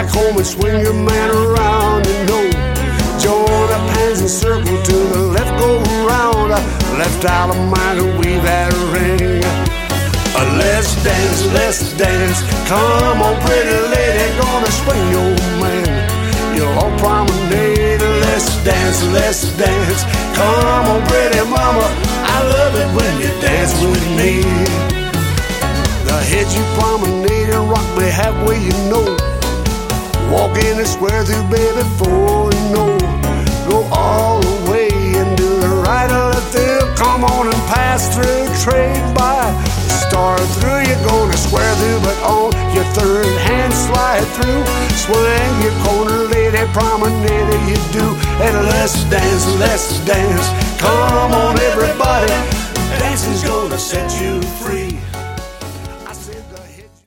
back home and swing your man around, you know. Join up hands and circle to the left, go round. Left out of mind and weave that ring. Let's dance, come on pretty lady, gonna swing your man. You're all promenade. Let's dance, come on pretty mama, I love it when you dance with me. The hedge you promenade and rock me halfway, you know. Walk in and square through, baby, for you know. Go all the way and do the right or left there. Come on and pass through, trade by. Start through, you're gonna square through, but on your third hand slide through. Swing your corner, lady, promenade you do. And let's dance, come on everybody. Dancing's gonna set you free.